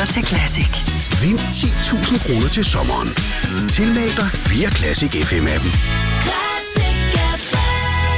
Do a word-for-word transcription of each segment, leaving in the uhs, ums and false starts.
lytter til Classic. Vind ti tusind kroner til sommeren. Tilmeld dig via Classic F M-appen. Classic F M.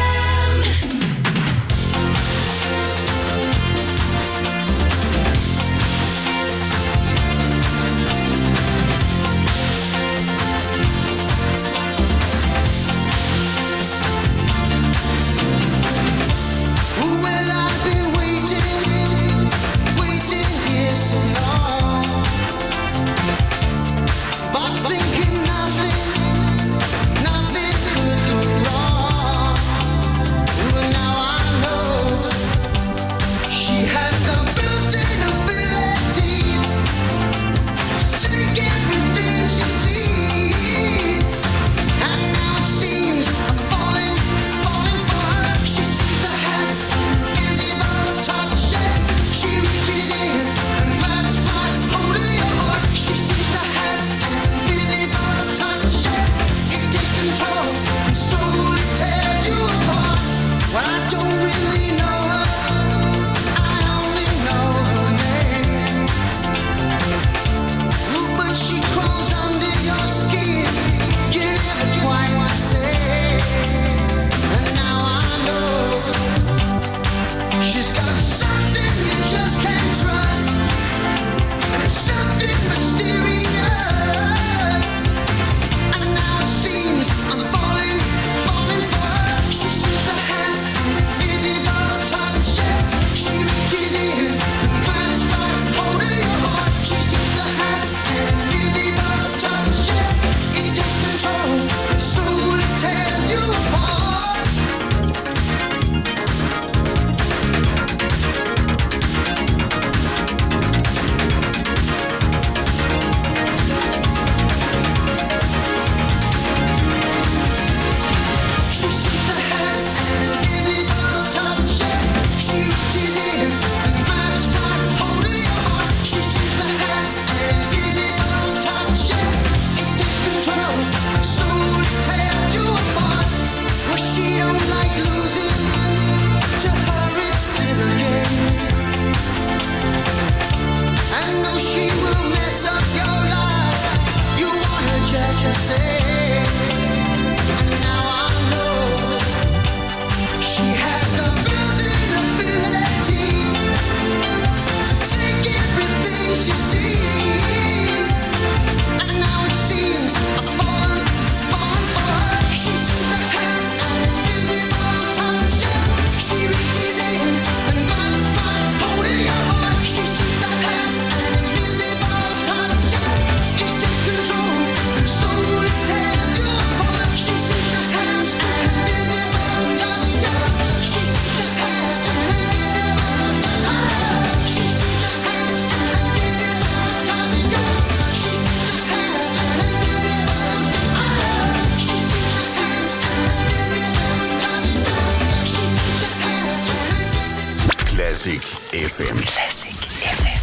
Classic F M. Classic F M.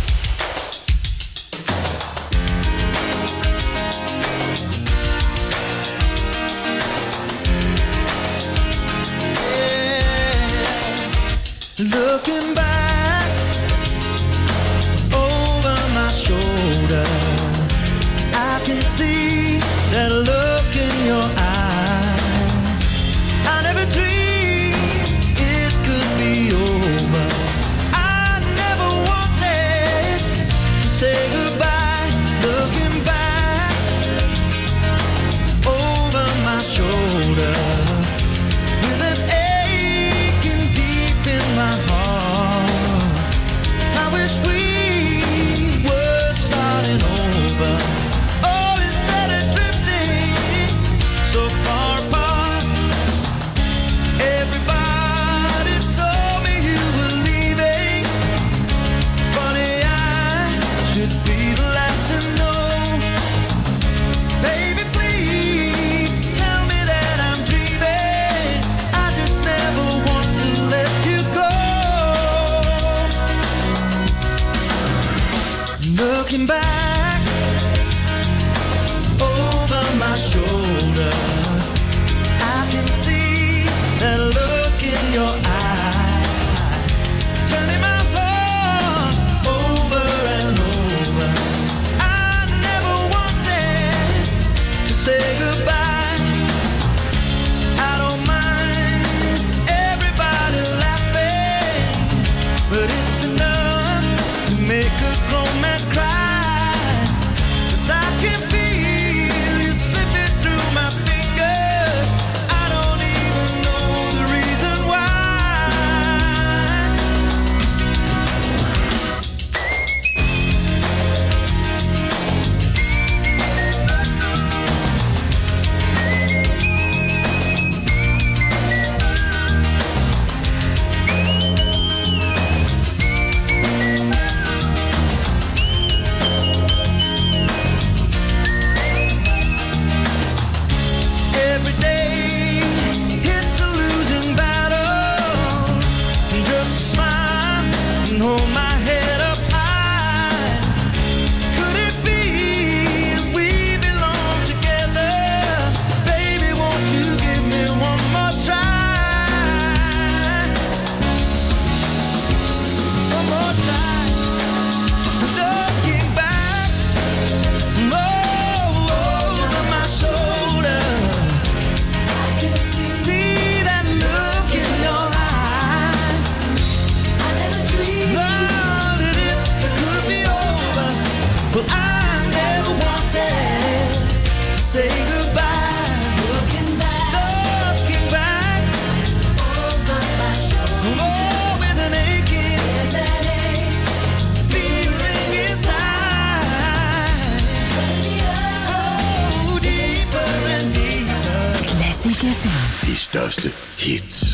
Looking back over my shoulder, I can see that look in your eye. I never dreamed it could be over. I never wanted to say goodbye. Looking back over my shoulder, with an aching deep in my heart. de største hits.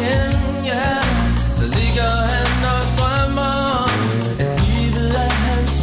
Så ligger han og drømmer om, at livet er hans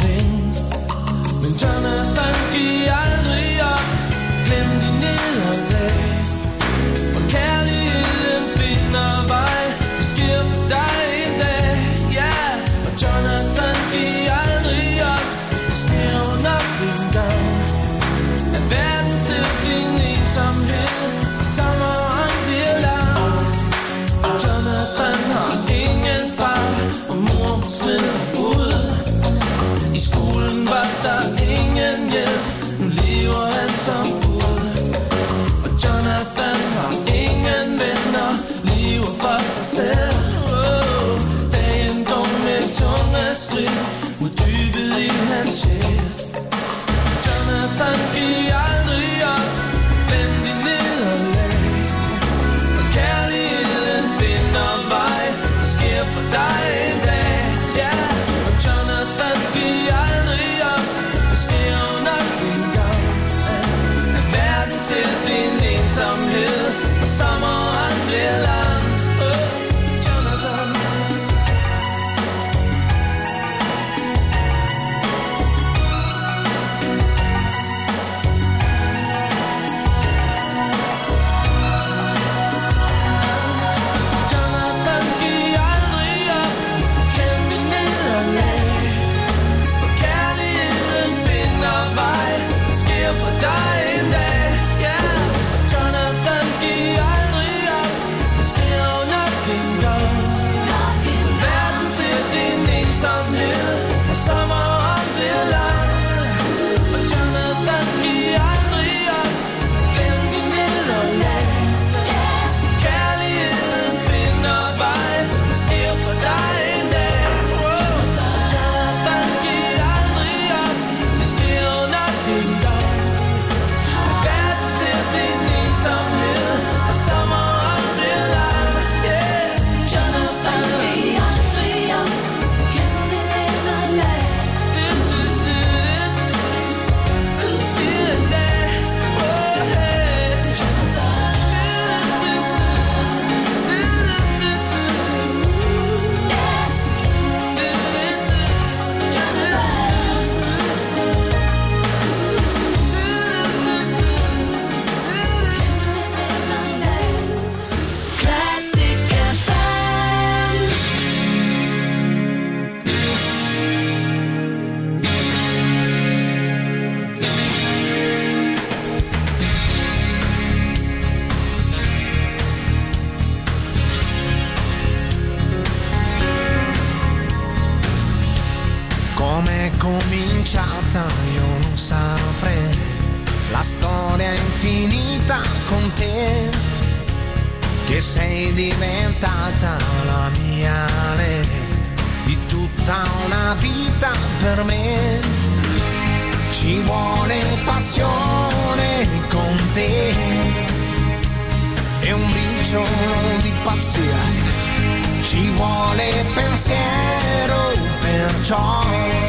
storia infinita con te, che sei diventata la mia re di tutta una vita per me. Ci vuole passione con te e un briciolo di pazzia, ci vuole pensiero, perciò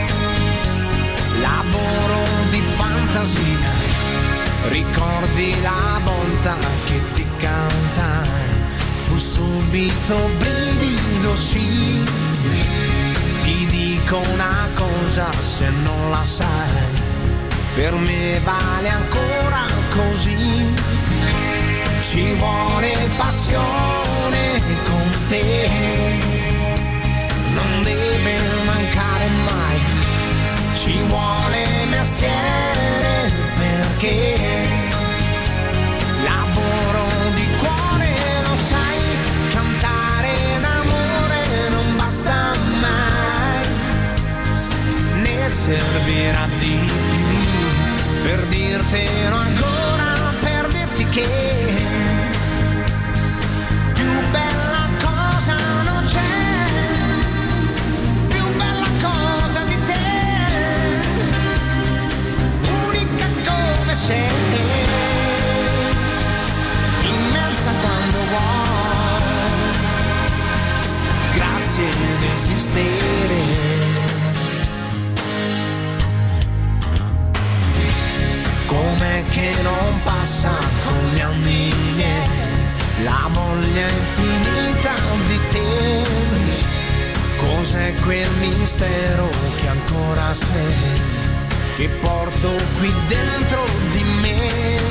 lavoro di fantasia. Ricordi la volta che ti cantai, fu subito brivido, sì. Ti dico una cosa se non la sai, per me vale ancora così. Ci vuole passione con te, non deve mancare mai. Ci vuole mestiere perché lavoro di cuore, lo sai, cantare d'amore non basta mai, ne servirà di più per dirtelo ancora, per dirti che più bella cosa non c'è, più bella cosa di te, unica come sei, immensa quando vuoi, grazie di esistere. Com'è che non passa con gli anni miei la voglia infinita di te? Cos'è quel mistero che ancora sei, che porto qui dentro di me?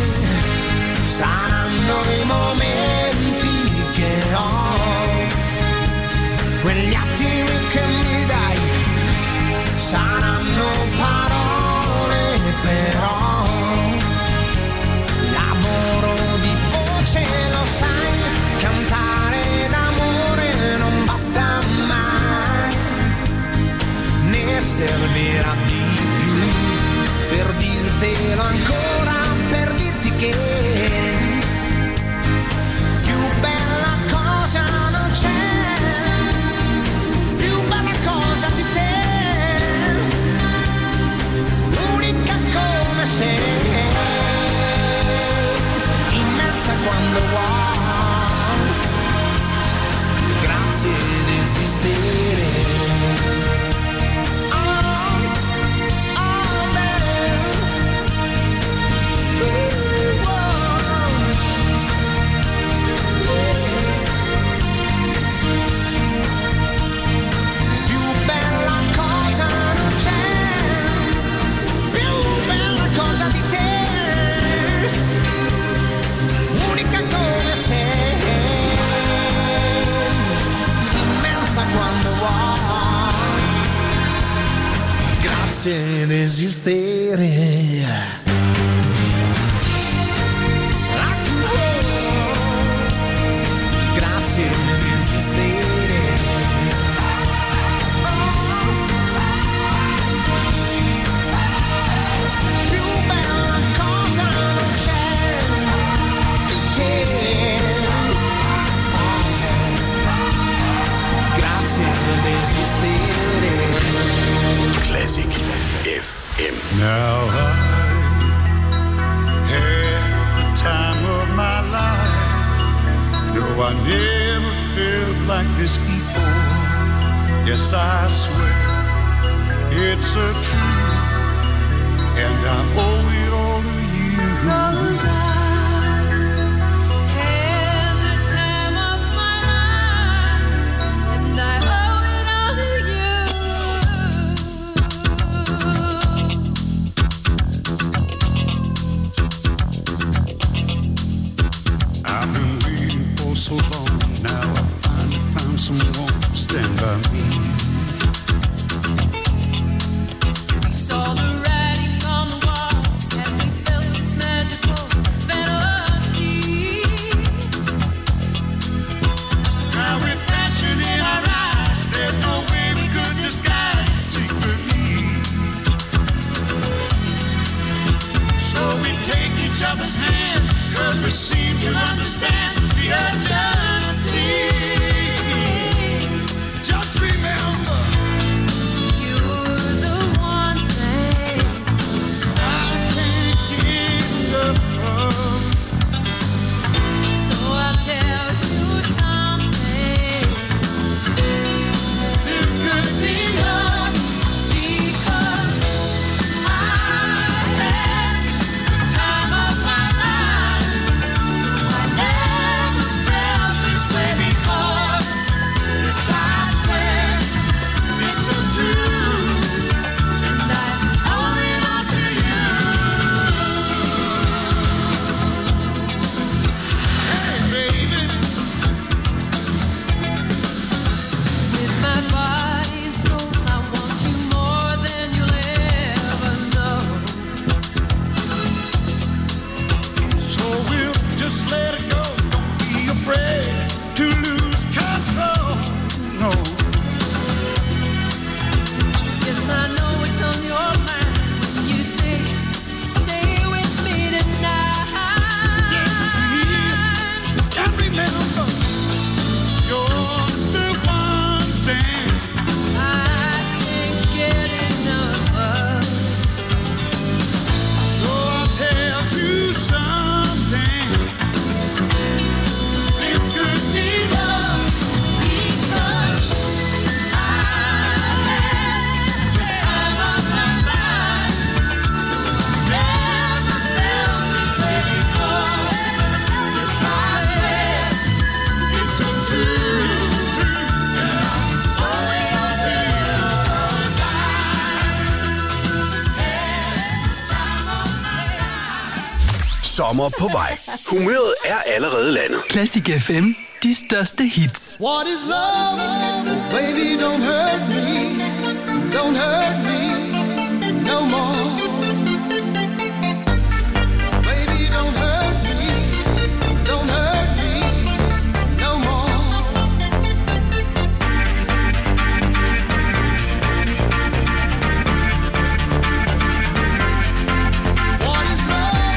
Saranno i momenti che ho, quegli attimi che mi dai, saranno parole però. Lo sai, cantare d'amore non basta mai, ne servirà di più per dirtelo ancora, per dirti che più bella cosa non c'è, più bella cosa di te, unica come sei, quando vuoi, grazie di esistere. Oh, oh, uh, oh. Più bella cosa non c'è, più bella cosa di te, unica come sei, immensa quando vuoi, grazie di esistere. Grazie di esistere. Più bella cosa non c'è di te. Grazie di esistere. Classic F M. Now I had the time of my life. No, I never felt like this before. Yes, I swear it's a truth, and I owe it all to you. 'Cause I had the time of my life, and I owe it all to you. I've been waiting for so long. Now I finally found someone to stand by me. We saw the writing on the wall. other's hand, 'cause we seem to understand the urgency. Just remember, You're the one thing I can't give up. So I'll tell you something. This could be love, Because I had the time of my life. I never felt this way before. Yes, I swear it's so true. that I owe it all to you. Hey, baby, With my body and soul, I want you more than you'll ever know. so we'll just let it go. Don't be afraid to lose control. No. Yes, I know it's on your mind when you say, stay with me tonight. And remember, you're the one thing I can't get enough of. so I'll tell you something. This could be love because I had the time of my life. Never felt this way before. Yes, I swear it's so true. And I owe it all to you. 'Cause I had the time of my life. Sommer på vej. Humøret er allerede landet. Classic F M. De største hits. What is love? Baby, don't hurt me. Don't hurt me no more. Baby, don't hurt me. Don't hurt me no more. What is love?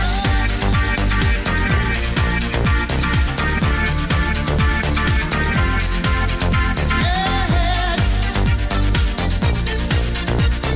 Yeah.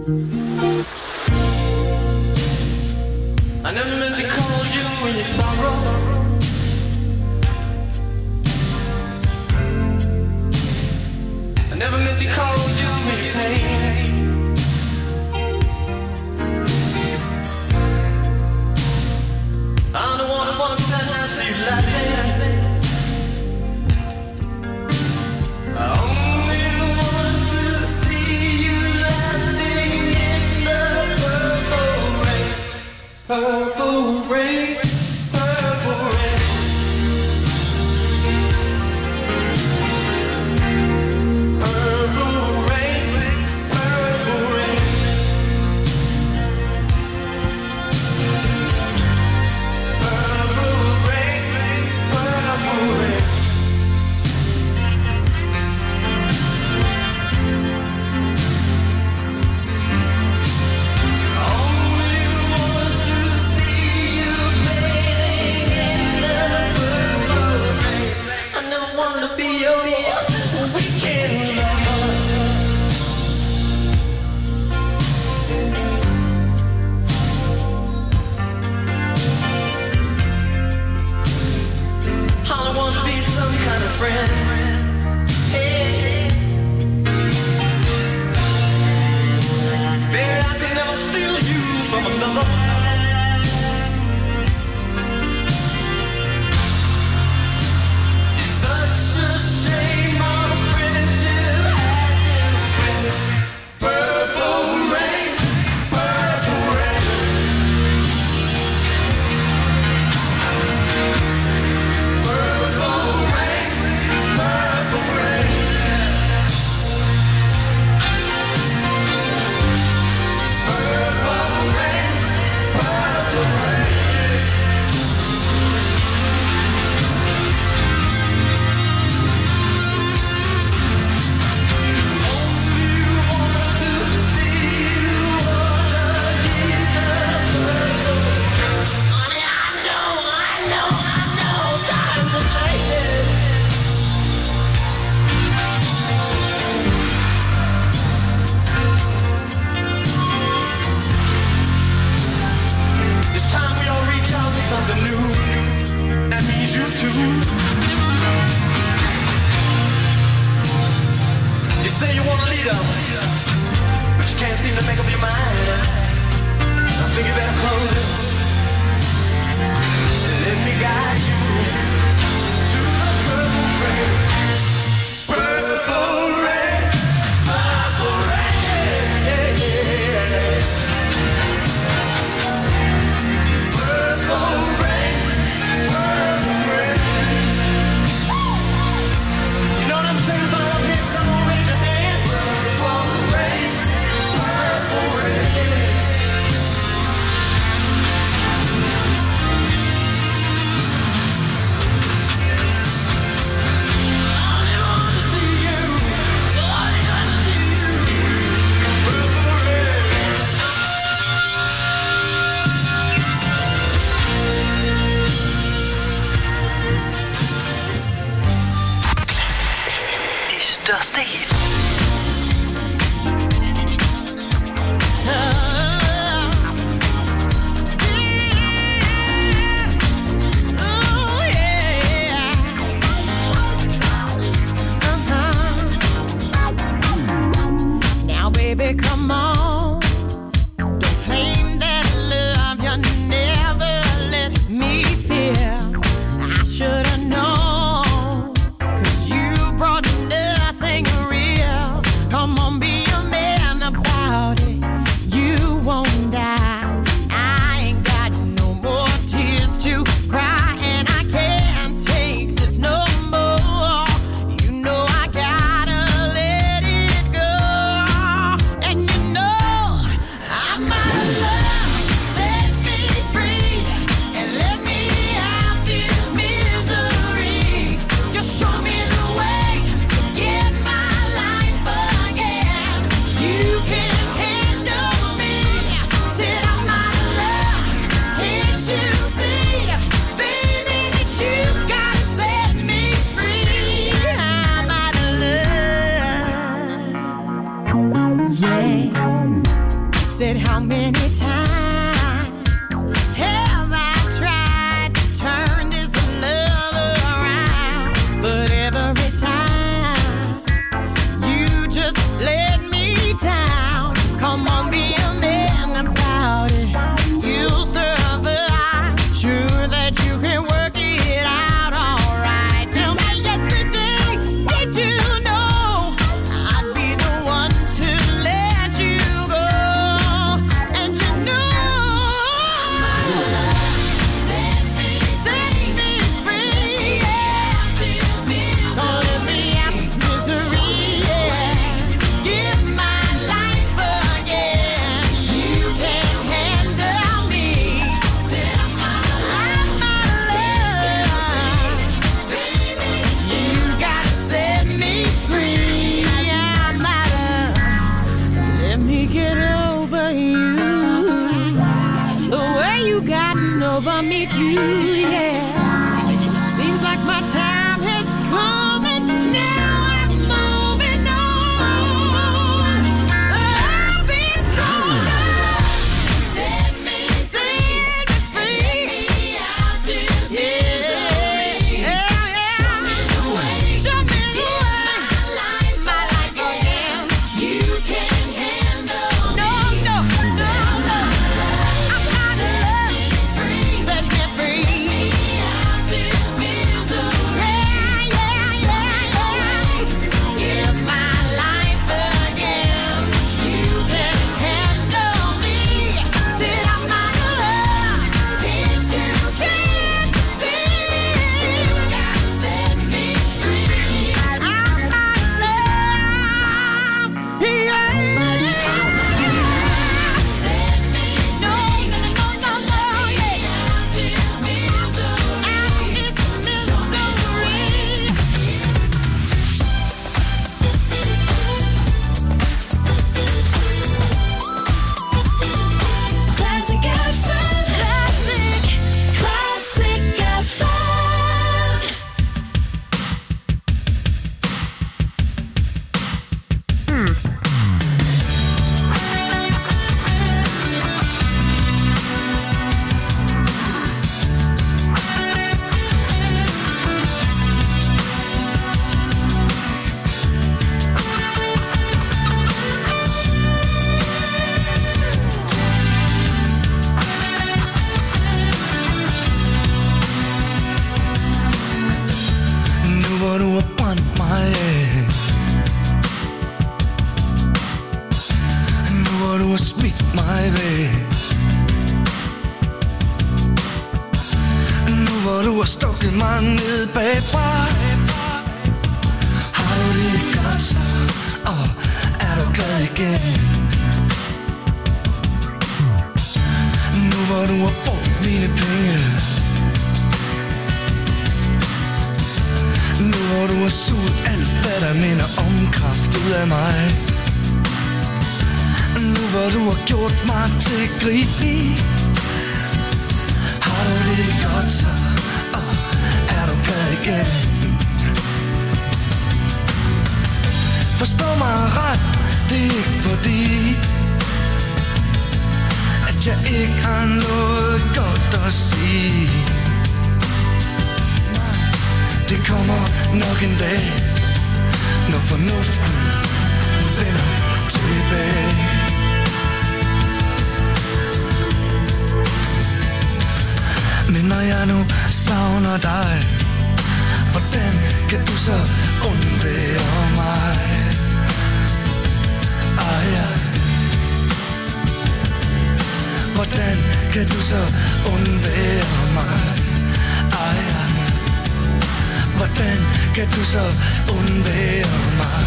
I never meant to cause you any sorrow. I never meant to cause you any pain. I'm the one who wants to have you laughing. I only want to see you laughing in the purple rain. Purple rain, purple rain. Purple rain, purple rain. Purple rain, purple rain. Only want to see you bathing in the purple rain. I never wanted to be your weekend lover. All I want to be some kind of friend. Hey. Baby, I could never steal you from another. It's such a shame our friendship had to end. Purple rain, purple rain. Purple rain, purple rain. Purple rain, purple rain. Only want to see you underneath the purple. Honey, I know, I know, I know times are changing. It's time we all reach out for something new. That means you too. You say you want a leader, but you can't seem to make up your mind. I think you better close it and let me guide you to the purple rain. Purple rain, purple rain. Yeah, yeah, yeah. Purple rain, purple rain. You know what I'm saying about up here? Come on, raise your hand. Purple rain, purple rain. I want to see you. I want to see you. Purple rain. De største hits. Now, baby, come on. Don't claim that love you never let me feel. I should have known, 'cause you brought nothing real. Come on, be a man about it. You won't die. I ain't got no more tears to cry, and I can't take this no more. You know I gotta let it go. And you know I'm out of love. Set me free and let me out this misery. Just show me the way to get my life again. You can handle me. Said I'm out of love. Can't you see, baby, that you gotta set me free? I'm out of love. Yeah. said, how many times have I tried to turn this love around? But every time you just let me down. Come on, be a man about it. You'll survive. Sure that you can work it out all right. Tell me yesterday, did you know I'd be the one to let you go? And you know, set me, set me free, yeah. Don't let me out this misery, yeah. Give my life again. You can handle me. I'm out of love, baby. You gotta set me free. I'm out of. Let me get over you. The way you gotten over me too, yeah. Seems like my time has come and now I'm moving on. I'll be stronger. Set me, set me free. Out this misery. Yeah, yeah. Show me the way. Show me the way. My life, my life again. You can handle no, no, no, no. I'm out of love. Set me free. Out this misery. Yeah, yeah, yeah, yeah. Give my life again. You can handle me. Said I'm out of love. Can't you see? You gotta set me free. I'm out of love. Yeah. Set me free. No, no, no, no, no, yeah. Out this misery. Out this misery. Classic F M. Classic. Classic F M. Nu hvor du har brændt mig af, nu hvor du har smidt mig væk, nu hvor du har stukket mig ned bagfra, har du det godt så, og er du glad igen? Nu hvor du har brugt mine penge, nu hvor du har suget alt, hvad der minder om kraft ud af mig, nu hvor du har gjort mig til grib i, har du det godt så, og er du glad igen? Forstå mig ret, det er ikke fordi, at jeg ikke har noget godt at sige. Det kommer nok en dag, når fornuften vender tilbage. Men når jeg nu savner dig, hvordan kan du så undvære mig? Ah, ja. Hvordan kan du så undvære mig? Ah, ja. Hvordan kan du så undvære mig?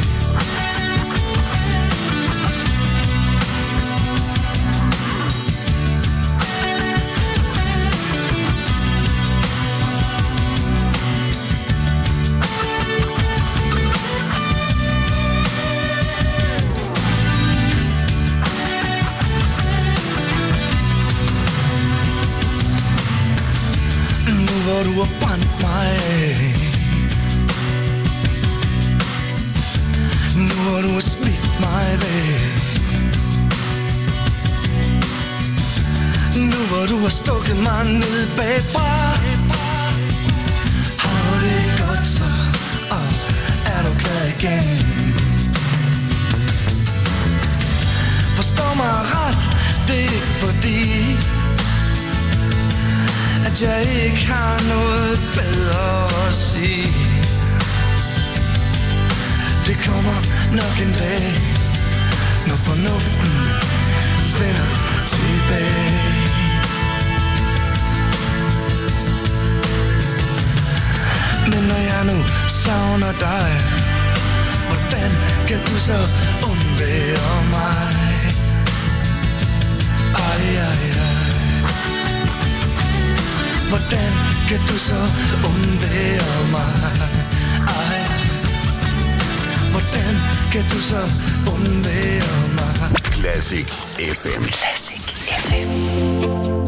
Hvor du har brændt mig af, nu hvor du har smidt mig væk, har stukket mig ned bagfra. Har du det godt så, og er du klar igen? Forstå mig ret, det er ikke fordi at jeg ikke har noget bedre at sige. Det kommer nok en dag, når fornuften vender tilbage. Men når jeg nu savner dig, hvordan kan du så undvære mig? Ej, ej, ej. Hvordan kan du så undvære mig? Ej. Hvordan kan du så undvære mig? Classic F M. Classic F M.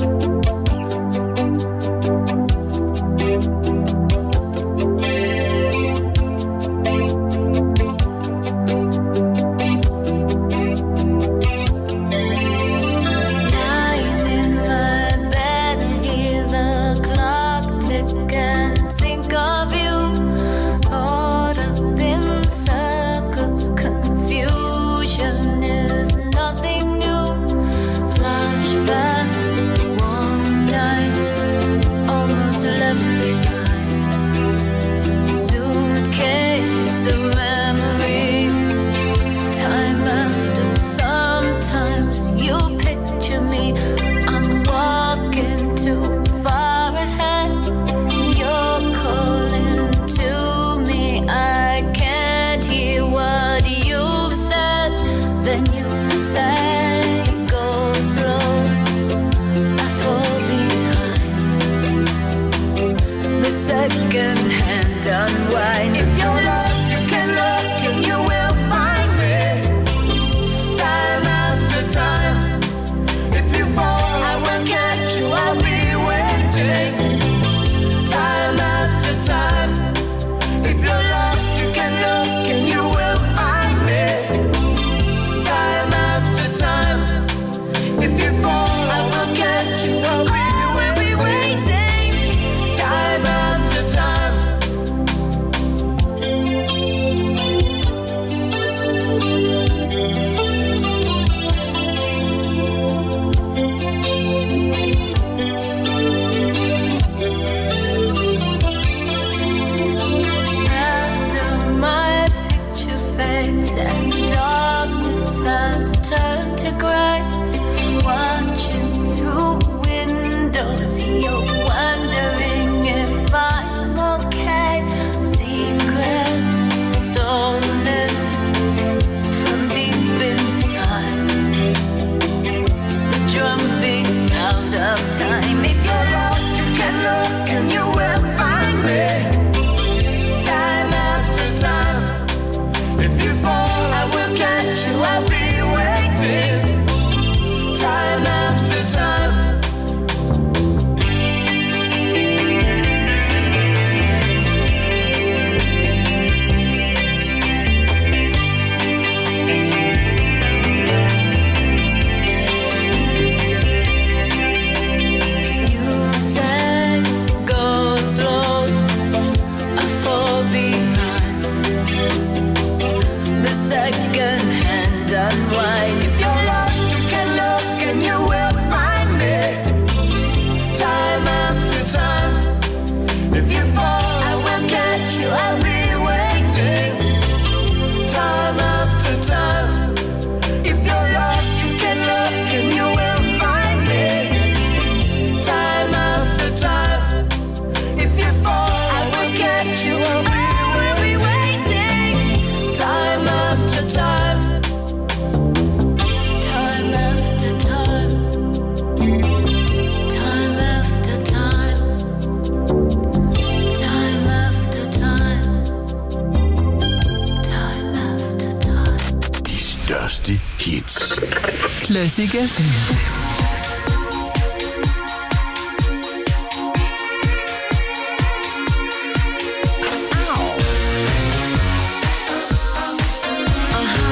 Classic F M.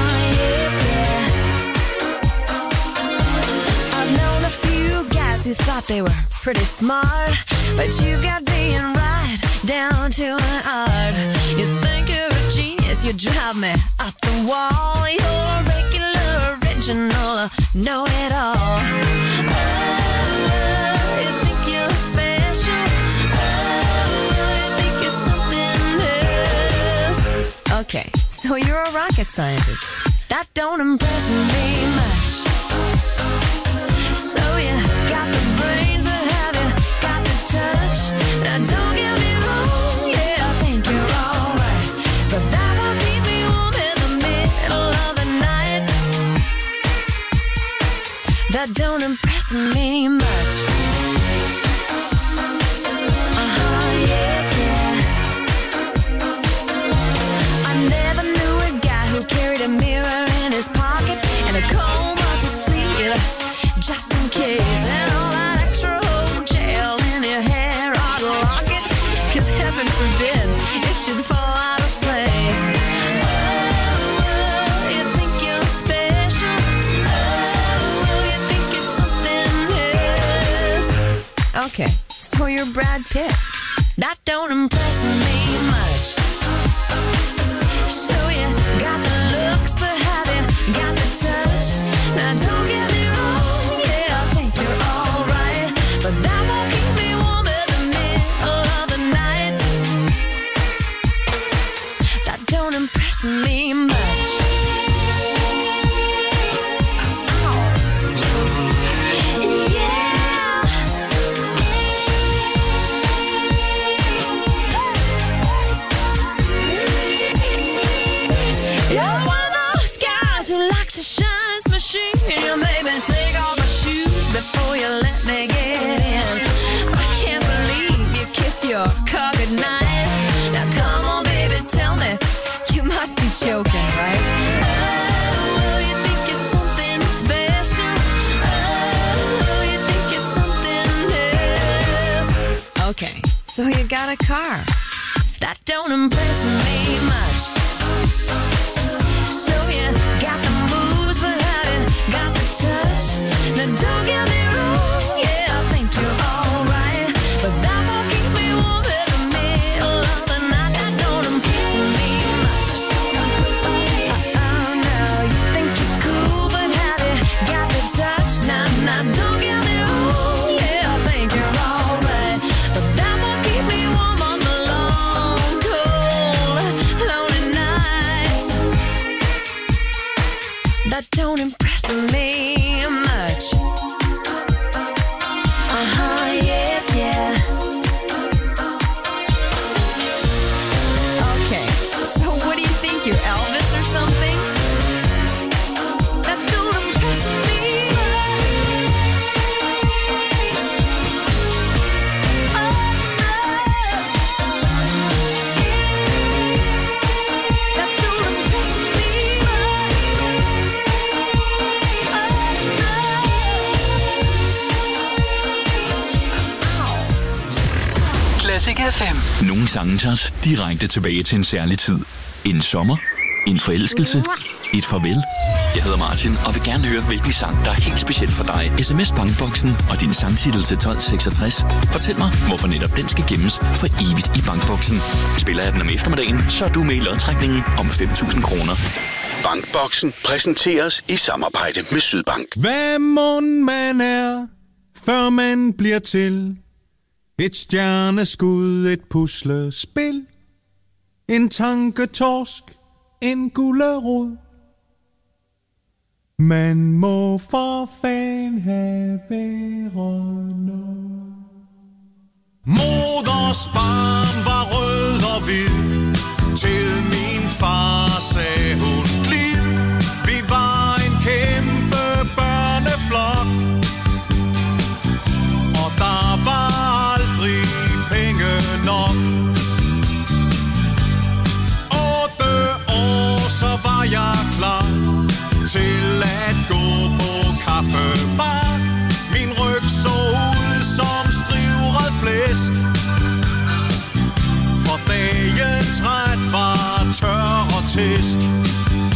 Who thought thought they were pretty smart, but you've got being right down to an art. You think you're a genius, you drive me up the wall. You're regular, original, know-it-all. Oh, you think you're special. Oh, you think you're something else. Okay, so you're a rocket scientist. That don't impress me much. So you got the brains, but have you got the touch? Now don't get me wrong, yeah, I think you're alright, but that won't keep me warm in the middle of the night. That don't impress me much. Uh-huh, yeah, yeah. I never knew a guy who carried a mirror in his pocket and a comb up his sleeve, just in case, and all that extra old gel in your hair ought to lock it, cause heaven forbid it should fall out of place. Oh, you think you're special. Oh, you think you're something else. Okay, so you're Brad Pitt. That don't impress me much. So you got the looks, but have you got the touch? Now don't get me wrong, yeah, I think you're alright, but that won't keep me warm in the middle of the night. That don't impress me much. Oh. Yeah. You're one of those guys who likes to shine his machine. You made me take off my shoes before you let me get in. I can't believe you kiss your car goodnight. Now come on, baby, tell me, you must be joking, right? Oh, you think you're something special. Oh, you think you're something else. Okay, so you got a car. That don't impress me much. So you got the moves, but have you got the touch? Now don't get me wrong, yeah, I think you're alright, but that won't keep me warm in the middle of the night. That don't impress me much. Oh no, you think you're cool, but have you got the touch? Now, now don't get me wrong, yeah, I think you're alright, but that won't keep me warm on the long, cold, lonely nights. That don't impress me much. Uh-huh, yeah, yeah. Okay, so what do you think, you're Elvis or something? That don't impress me much. Oh, no. That don't impress me much. Classic F M. Nogle sange tager os direkte tilbage til en særlig tid. En sommer, en forelskelse, et farvel. Jeg hedder Martin og vil gerne høre, hvilken sang, der er helt speciel for dig. S M S bankboksen og din sangtitel til tolv seksogtres. Fortæl mig, hvorfor netop den skal gemmes for evigt i bankboksen. Spiller jeg den om eftermiddagen, så er du med i lodtrækningen om fem tusind kroner. Bankboksen præsenteres i samarbejde med Sydbank. Hvad mon man er, før man bliver til? Et stjerneskud, et puslespil, en tanketorsk, en gulerod. Man må for fan have været noget. Moders barn var rød og hvid, til min far sagde hun glid. Vi var en kæmpe børneflok, og der var aldrig penge nok. Otte år, så var jeg klar til at gå på kaffebar. Min ryg så ud som strivret flæsk, for dagens ret var tør og tæsk.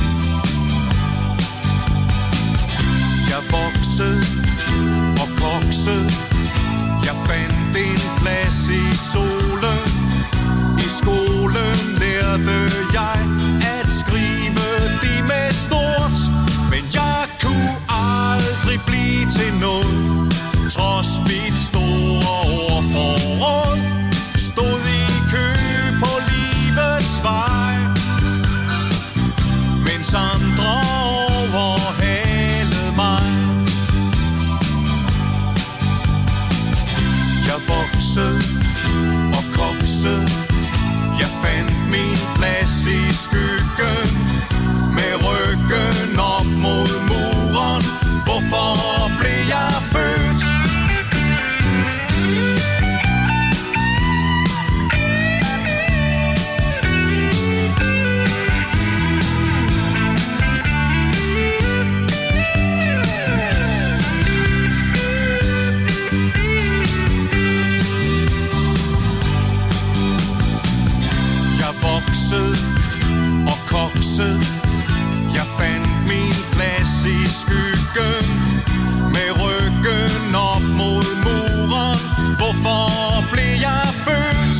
skyggen med ryggen op mod muren. Hvorfor blev jeg født?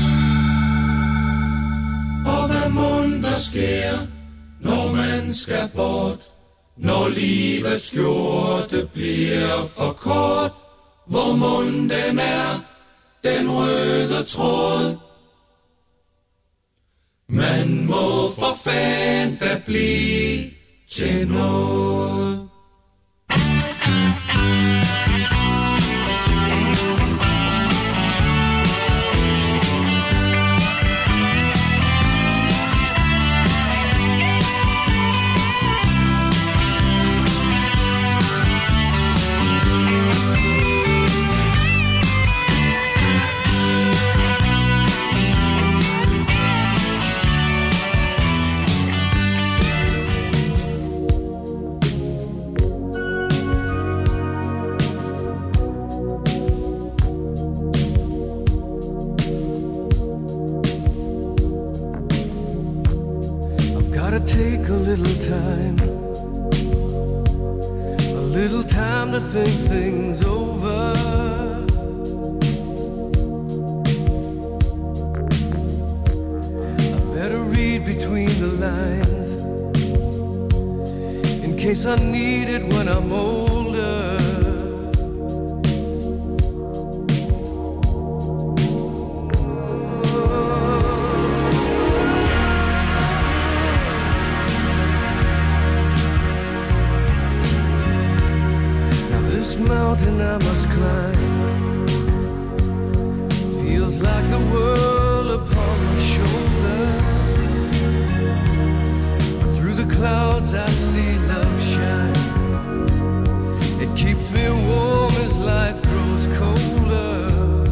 Og hvad mon der sker, når man skal bort? Når livets skjorte bliver for kort, hvor mon den er, den røde tråd. Man må for fanden da blive til noget. Take a little time, a little time to think things over. I better read between the lines in case I need it when I'm older. Mountain I must climb feels like the world upon my shoulder. Through the clouds I see love shine. It keeps me warm as life grows colder.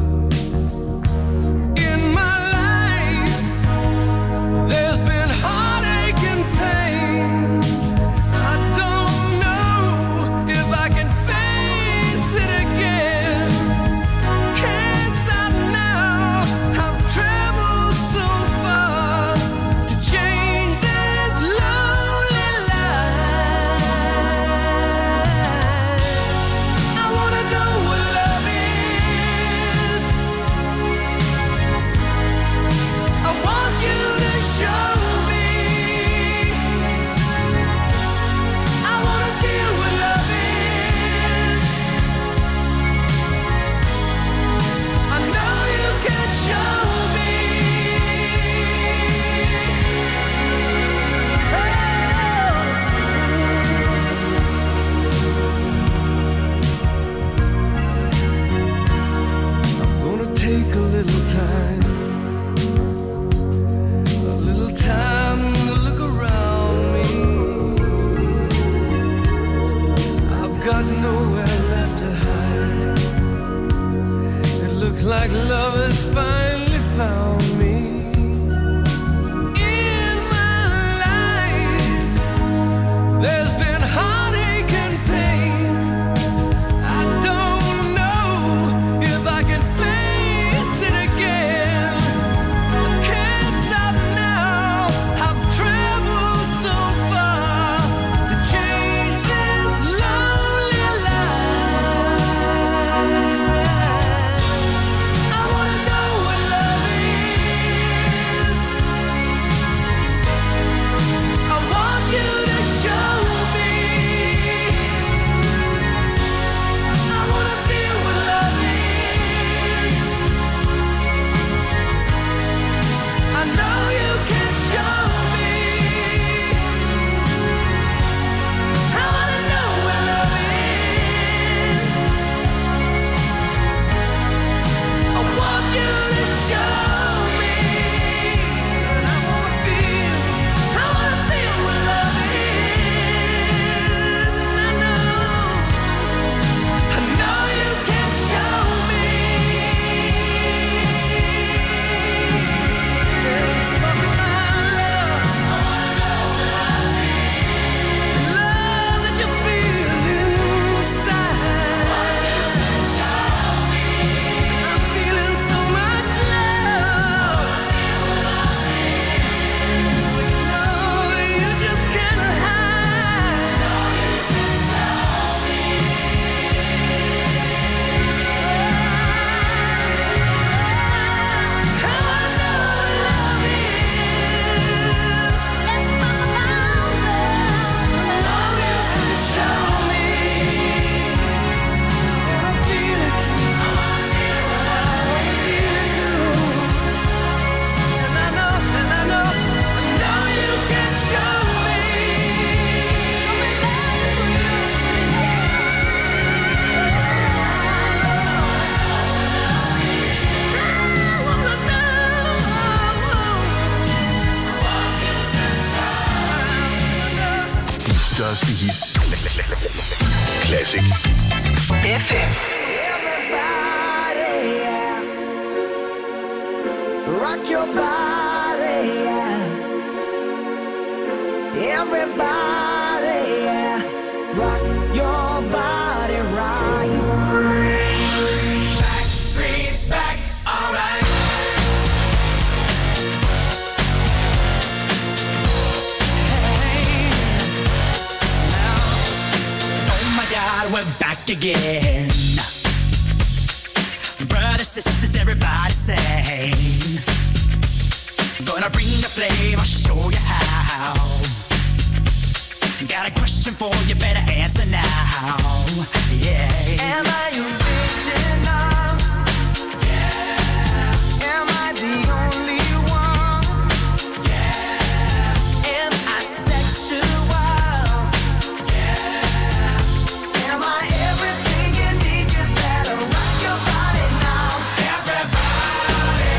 In my life there's been heartache and pain. I don't know if I can it again. Can't stop now. I've traveled so far to change this lonely life. I wanna know what love is. I want you to show me. I wanna feel what love is. Take a little time, a little time to look around me. I've got nowhere left to hide. It looks like love has finally found me. In my life, there's been heartache and pain. I don't know if I can face it again. I can't stop now. I've traveled so far to change this lonely life. I wanna know what love is. største hits. Classic. F M. Everybody, yeah. Rock your body, yeah. Everybody, yeah. Rock your body right. Backstreet's back, alright. Hey, now, oh my God, we're back again. Brothers, sisters, everybody sing. Gonna bring the flame, I'll show you how. Got a question for you, better answer now. Yeah. Am I original? Yeah. Am I the only one? Yeah. Am I sexual? Yeah. Am I everything you need? You better rock your body now. Everybody,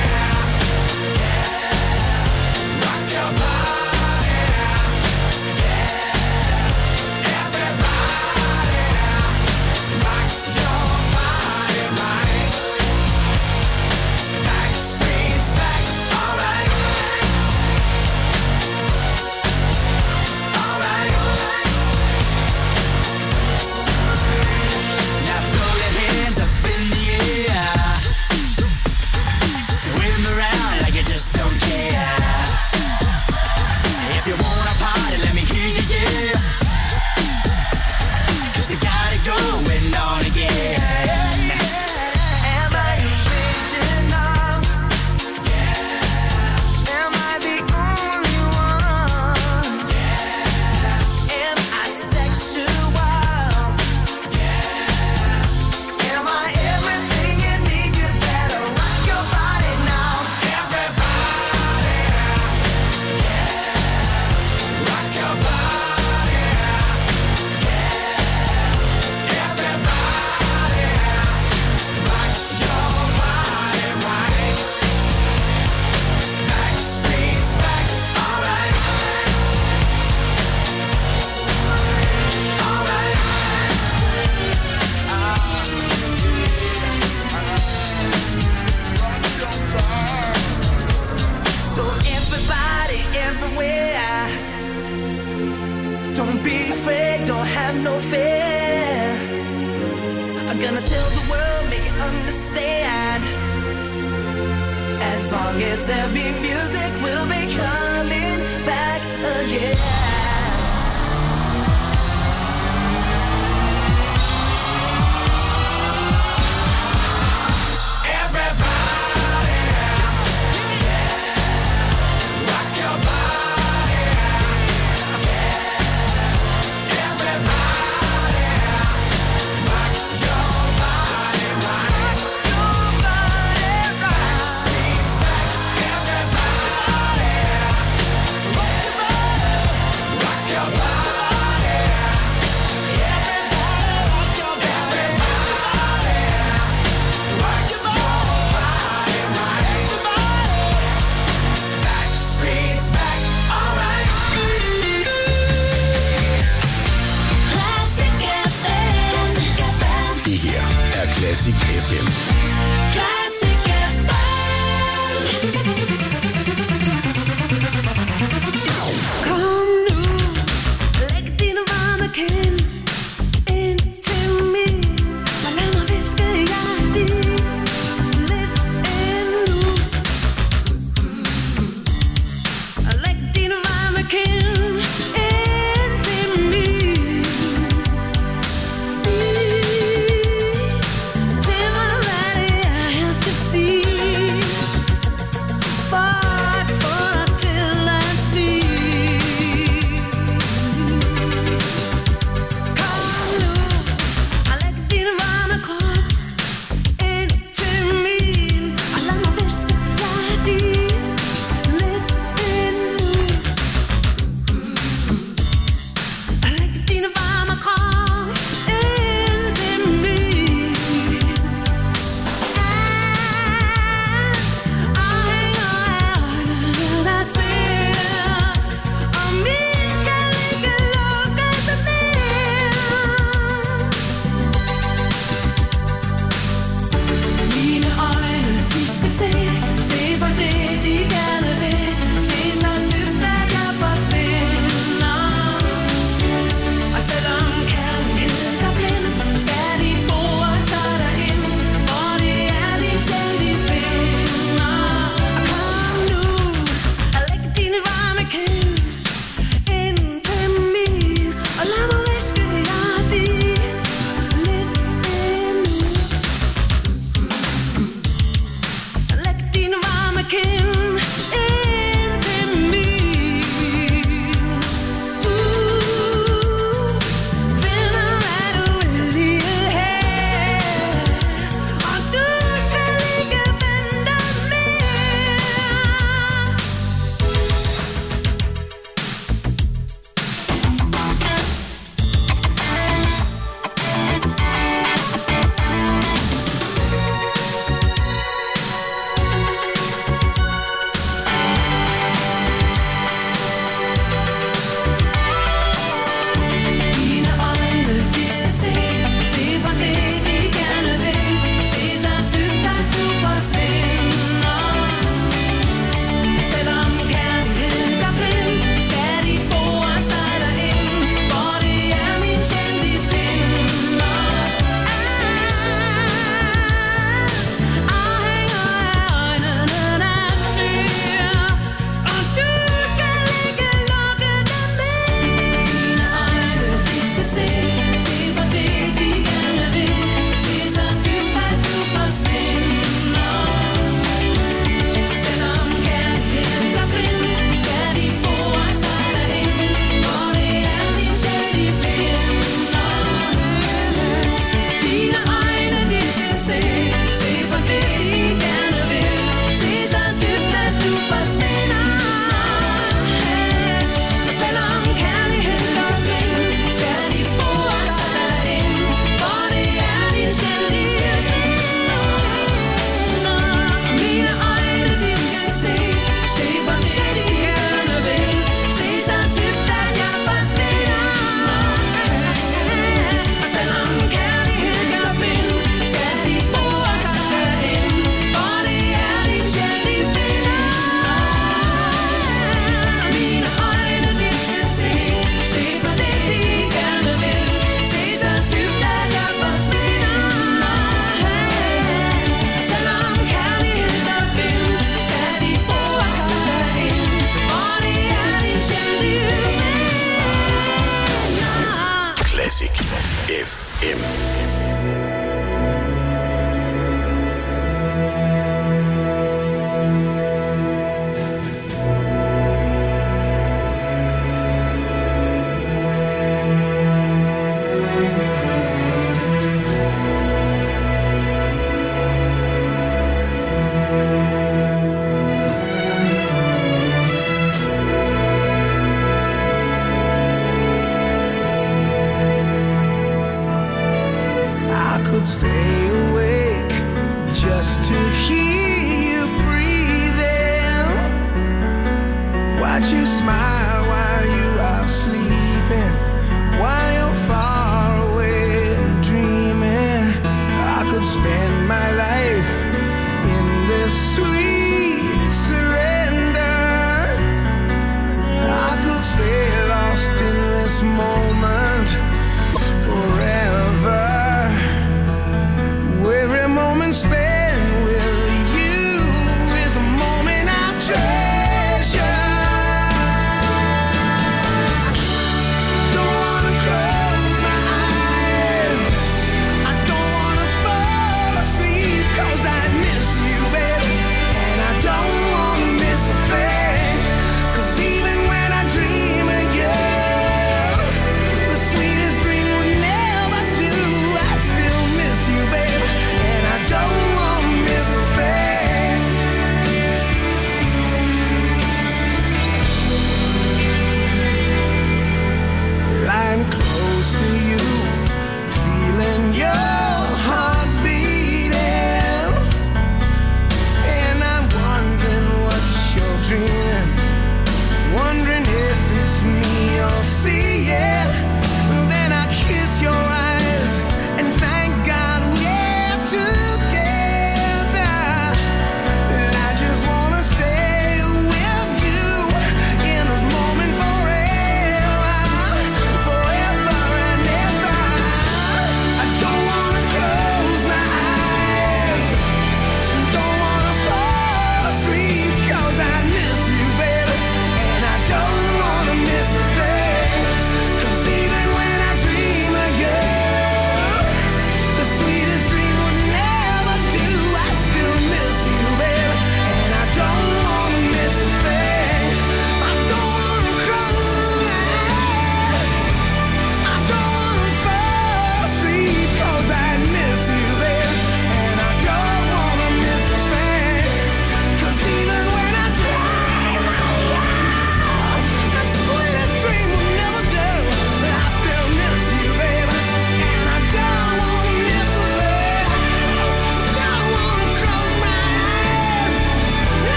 yeah. Rock your body, yeah. Everybody, rock your body right. Backstreet's back, alright. Alright. Now throw your hands up in the air. Wave them around like you just don't care. If you wanna party, let me hear you, yeah. 'Cause we got it going on again. Am I original? Yeah. Am I the only one? Yeah. Am I sexual? Yeah. Am I everything you need? You better rock your body now. Everybody, yeah. Rock your body, yeah. Everybody, rock your body right. Backstreet's back, alright. Alright. So everybody, everywhere, don't be afraid, don't have no fear. I'm gonna tell the world, make it understand. As long as there be music, we'll be coming back again. Everybody, yeah. Rock your body, yeah. Everybody, rock your body right. Backstreet's back, everybody, rock your body, rock your body, everybody, rock your body, rock your body right. Backstreet's back, alright. Classic F M. Classic F M. Det her er Classic F M. Classic F M. Kom nu, læg dine varme kind ind til mig, og lad mig hviske jer dit lidt endnu. Og læg dine varme kind ind til mig. Sig til mig, hvad det er, jeg F M. Stay awake just to hear you breathing. Watch you smile.